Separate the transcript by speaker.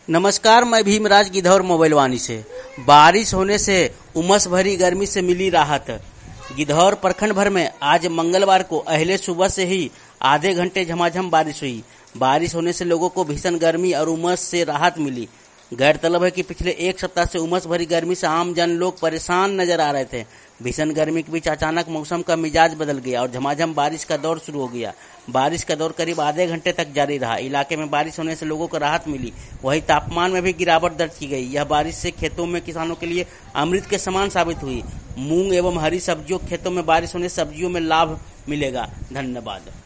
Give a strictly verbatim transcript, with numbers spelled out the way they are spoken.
Speaker 1: नमस्कार, मैं भीमराज गिद्धौर मोबाइल वाणी से। बारिश होने से उमस भरी गर्मी से मिली राहत। गिद्धौर प्रखंड भर में आज मंगलवार को अहले सुबह से ही आधे घंटे झमाझम बारिश हुई। बारिश होने से लोगों को भीषण गर्मी और उमस से राहत मिली। गौरतलब है कि पिछले एक सप्ताह से उमस भरी गर्मी से आम जन लोग परेशान नजर आ रहे थे। भीषण गर्मी के बीच अचानक मौसम का मिजाज बदल गया और झमाझम बारिश का दौर शुरू हो गया। बारिश का दौर करीब आधे घंटे तक जारी रहा। इलाके में बारिश होने से लोगों को राहत मिली, वहीं तापमान में भी गिरावट दर्ज की गई। यह बारिश से खेतों में किसानों के लिए अमृत के समान साबित हुई। मूंग एवं हरी सब्जियों खेतों में बारिश होने से सब्जियों में लाभ मिलेगा। धन्यवाद।